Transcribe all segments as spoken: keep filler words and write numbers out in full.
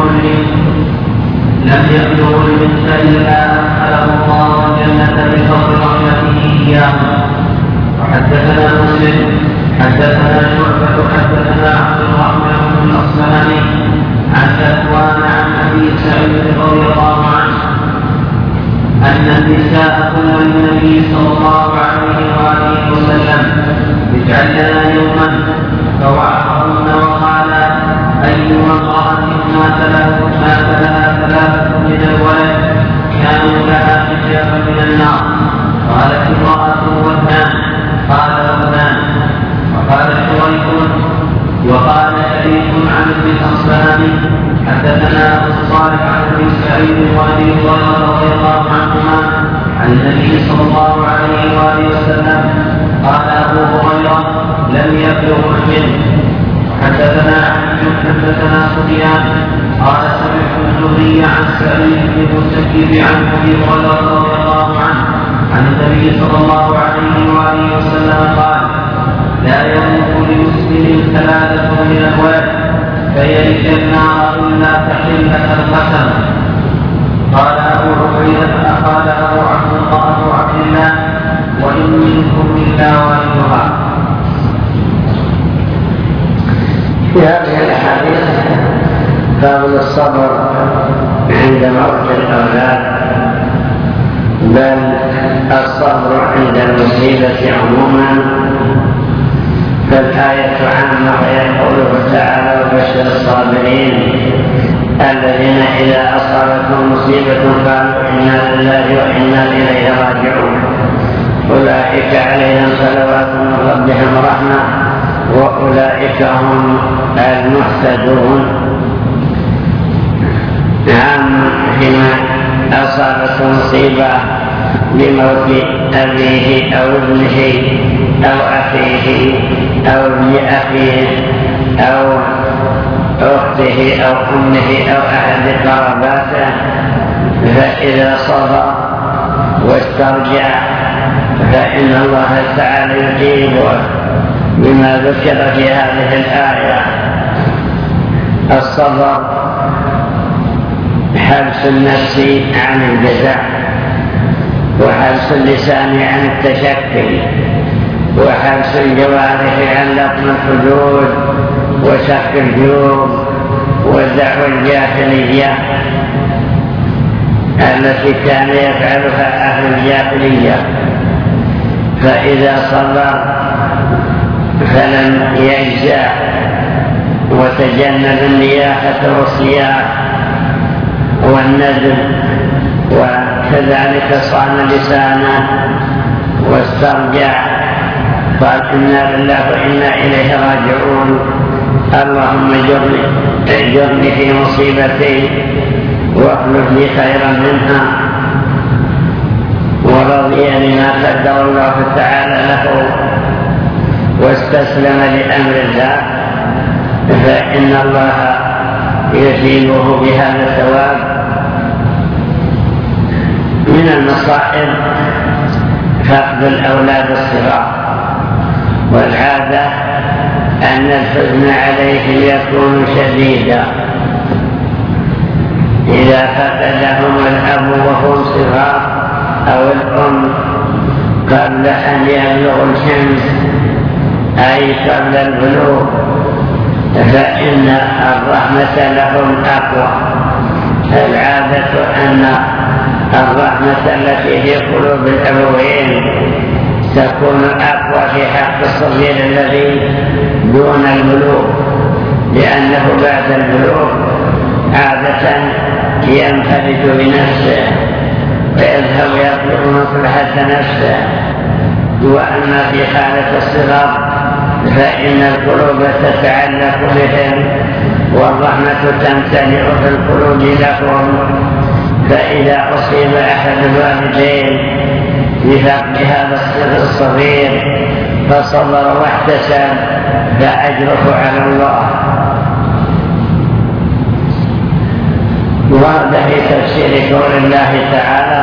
رجل لم يبلغ المثل إلا أدخله الله الجنة بفضل رحمته إياه. وحدثنا مسلم حدثنا شعبة حدثنا عبد الرحمن بن الأصبهاني عن ذكوان عن أبي سعيد رضي الله عنه أن النساء قلن للنبي صلى الله عليه وآله وسلم اجعل لنا يوما، فوعظهن وقال أيما امرأة مات لها ثلاثة من الولد كانوا لها حجابا من النار؟ قالت امرأة واثنان، قال واثنان. وقال شريك وقال شريك عن ابن الأصبهاني حدثنا أبو الصالح عن ابي سعيد وابي هريرة رضي الله عنهما عن النبي صلى الله عليه وآله وسلم قال أبو هريرة لم يبلغ منه. وحدثنا حدثنا سفيان قال سمعت الزهري عن سعيد بن المسيب عن ابي هريرة رضي الله عنه عن النبي صلى الله عليه وآله وسلم قال لا يموت لمسلم ثلاثة من الولد فيلج النار إلا تحلة القسم. قال أبو عبيدة قال أبو عبد الله أبو عبد الله وإن منكم إلا واردها. في هذه الأحاديث فضل الصبر عند موت الأولاد، بل الصبر عند المصيبة عموما. فالآية عامة ويقوله تعالى وبشر الصابرين الذين إذا أصابتهم مصيبة قالوا إنا لله وإنا إليه راجعون أولئك عليهم صلوات من ربهم رحمة وأولئك هم المهتدون. نعم، حين أصابت مصيبة بموت أبيه أو ابنه أو أخيه أو ابن أخيه أو أخته أو أمه أو أحد قراباته، فإذا صبر واسترجع فإن الله تعالى يجيبه بما ذكر في هذه الآية. الصبر حبس النفس عن الجزع، وحبس اللسان عن التشكي، وحبس الجوارح عن لطم الحدود وشق الجيوب ودعوى الجاهلية التي كان يفعلها أهل الجاهلية. فإذا صبر فلم يجزع وتجنب النياحة والصياح والندم، وكذلك صان لسانه واسترجع قال إنا لله وإنا إليه راجعون. اللهم اجرني اجرني في مصيبتي واخلف لي خيرا منها، ورضي بما قدر الله تعالى له واستسلم لأمر الله، فإن الله يثيبه بهذا الثواب. من المصائب فقد الأولاد الصغار، والعادة أن الحزن عليهم يكون شديدا إذا فقدهم الأب وهم صغار أو الأم قبل أن يبلغوا الحمل أي قبل البلوغ، فإن الرحمة لهم أقوى. العادة أن الرحمة التي في قلوب الأبوين تكون أقوى في حق الصغير الذي دون البلوغ، لأنه بعد البلوغ عادة ينفرد بنفسه ويذهب يطلب مصلحة نفسه. وأما في حالة الصغر فإن القلوب تتعلق بهم والرحمة تمتلئ في القلوب لهم، فإذا أصيب أحد الوالدين بفقد هذا الصغير فصبر واحتسب فأجره على الله. ورد في تفسير قول الله تعالى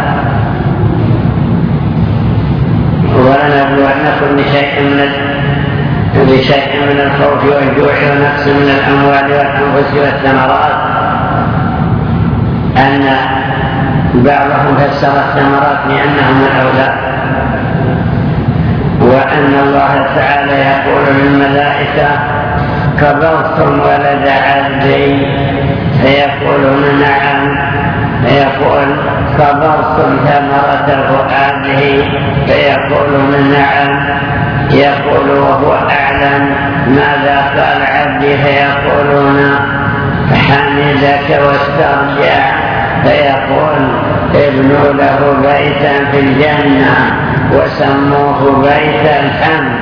ولنبلونكم بشيء من بشيء من الخوف والجوع ونقص من الأموال والأنفس والثمرات أن بعضهم فسر الثمرات بأنهم الأولاد، وأن الله تعالى يقول للملائكة كبرتم ولد عبدي، فيقولون نعم، فيقول كبرتم ثمرة فؤاده، فيقولون نعم، يقول وهو أعلم ماذا قال عبدي، فيقولون حمدك واسترجع، فيقول ابنوا له بيتا في الجنة وسموه بيت الحمد،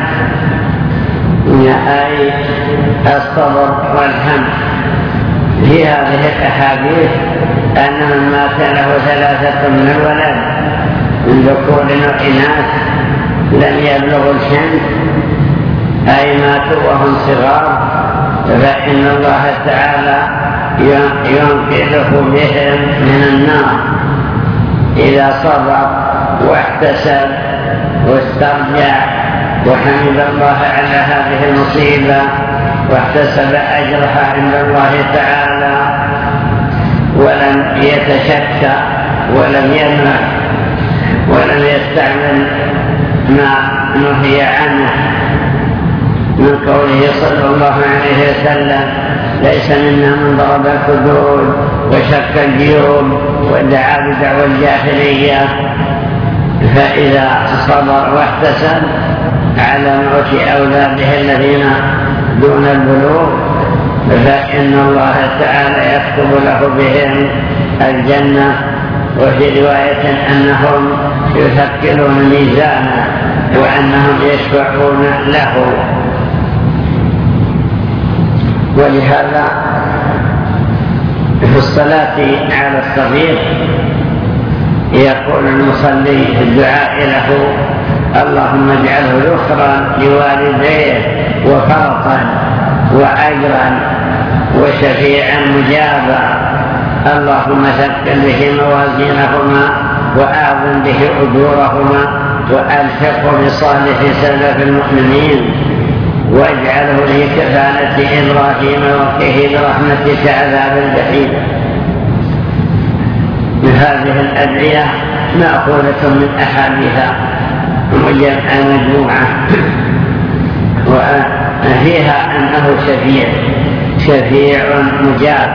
أي الصبر والحمد. في هذه الأحاديث أن من مات له ثلاثة من الولد من ذكور وإناث لم يبلغوا الحمد، أي ماتوا وهم صغار، فإن الله تعالى ينقذه بهم من النار إذا صبر واحتسب واسترجع وحمد الله على هذه المصيبة واحتسب أجرها عند الله تعالى، ولم يتشكى ولم يمنع ولم يستعمل ما نهي عنه من قوله صلى الله عليه وسلم ليس منا من ضرب الخدود وشك الجيوب ودعا بدعوى الجاهلية. فإذا صبر واحتسب على موت أولاده الذين دون البلوغ فإن الله تعالى يكتب له بهم الجنة. وفي رواية أنهم يثقلون ميزانه وأنهم يشفعون له. ولهذا في الصلاة على الصغير يقول المصلي في الدعاء له اللهم اجعله ذخرا لوالديه وفرطا وأجرا وشفيعا مجابا، اللهم ثقل به موازينهما وأعظم به أجورهما وألحقه بصالح سلف المؤمنين واجعله لكفالة إبراهيم وقه برحمتك عذاب الجحيم. هذه الأدعية مأخوذة من أحاديث مجموعة وفيها أنه شفيع شفيع مجاب،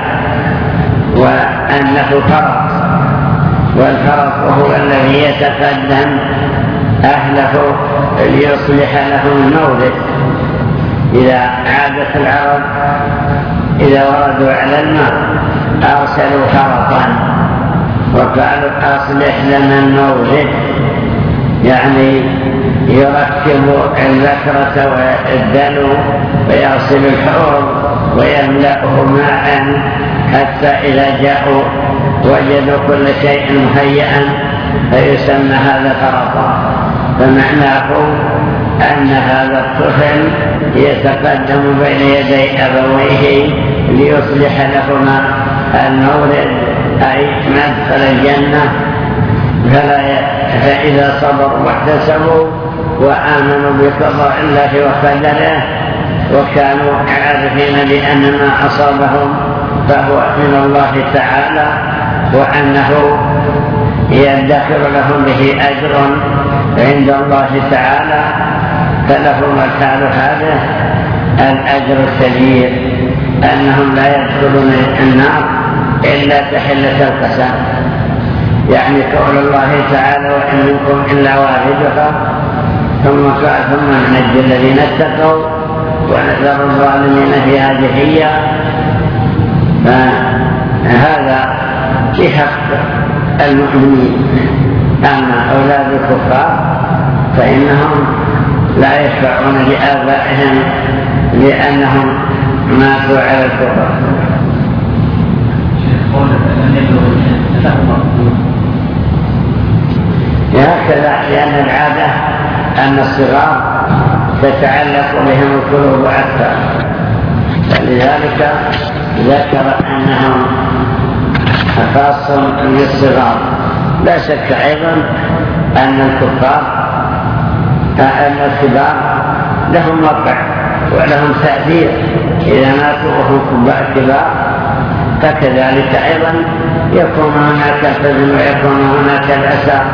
وأنه فرط، والفرط هو الذي يتقدم أهله ليصلح لهم المورد. إذا عادت العرب إذا وردوا على الماء أرسلوا فرطا وقالوا أصلح لنا المورد، يعني يركب الذكرة والدلو ويغسل الحوض ويملأه ماء حتى إذا جاءوا وجدوا كل شيء مهيئا فيسمى هذا فرطا. فمعناه أن هذا الطفل يتقدم بين يدي أبويه ليصلح لهما المورد أي مدخل الجنة. فإذا صبروا واحتسبوا وآمنوا بقضاء الله وقدره وكانوا عارفين بأن ما أصابهم فهو من الله تعالى وأنه يدخر لهم به أجر عند الله تعالى، فلهم الحال هذا الأجر الكبير أنهم لا يدخلون النار إلا تحلة القسم، يعني قول الله تعالى وإن منكم إلا واردها، ثم قال ثم ننجي الذين اتقوا ونذر الظالمين فيها جثيا. فهذا في حق المؤمنين. أما أولاد الكفار فإنهم لا يشفعون لآبائهم لأنهم ماتوا على الكفر. هكذا لأن العادة أن الصغار تتعلق بهم القلوب أكثر، فلذلك ذكر أنهم خاص بالصغار. لا شك أيضا أن الكفار أن الكبار لهم وقع ولهم تأثير إذا ماتوا وهم كبار فكذلك أيضا يكون هناك الحزن ويكون هناك الأسى،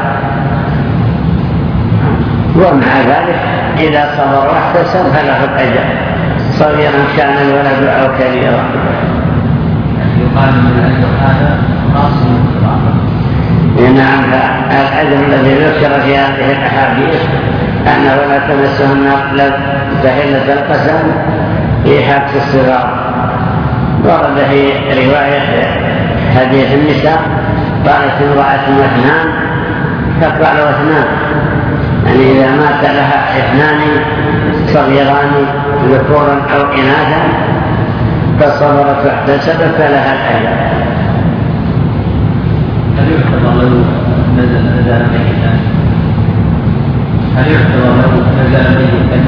ومع ذلك إذا صبر واحتسب فله الأجر صغيرا كان الولد أو كبيرا. يقال من الأجر هذا خاص بالقراءة. نعم، الأجر الذي ذكر في هذه الأحاديث أنه لا تمسه النار تحلة القسم في حبس الصغار. ورد في رواية حديث النساء قالت امرأة واثنان، فقالوا اثنان يعني إذا مات لها اثنان صغيران ذكورا أو إناثا فصبرت واحتسبت فلها الأجر. هل يعتبر له نزل نزل ميتا؟ هل يعتبر له نزل ميتا؟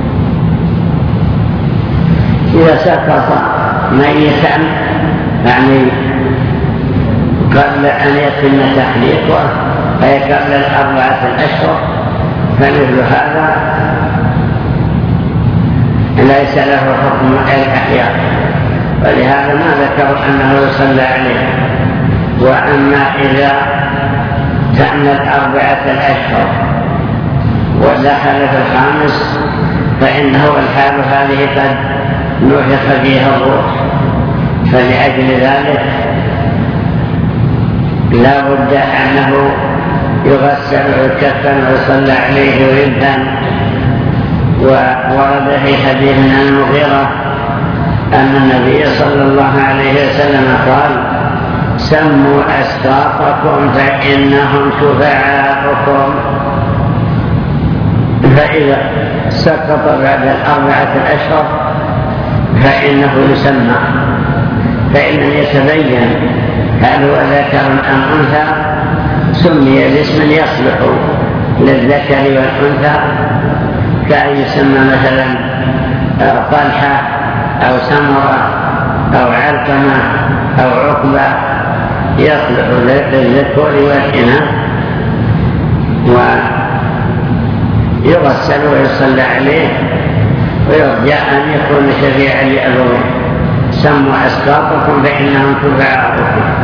إذا سقط ميتا يعني قبل أن يتم تحليقه أي قبل الأربعة الأشهر فمثل هذا ليس له حكم الأحياء، ولهذا ما ذكروا أنه يصلى عليه. وأما إذا تم الأربعة الأشهر ودخل في الخامس فإنه الحال هذه قد نفخ فيها الروح، فلأجل ذلك لا بد أنه يغسل ويكفن ويصلى عليه ويدهن. وورد في حديث عن المغيرة أن النبي صلى الله عليه وسلم قال سموا أسقاطكم فإنهم شفعاؤكم. فإذا سقط بعد الأربعة الأشهر فإنه يسمى، فإن يتبين هل هو ذكر أم أنثى سمي باسم يصلح للذكر والأنثى، كأن يسمى مثلا طلحة أو سمرة أو علقمة أو عقبة، يصلح للذكور والإناث، ويغسل ويصلى عليه ويرجى أن يكون شفيعا لأبوه. سموا أسقاطكم فإنهم شفعاؤكم.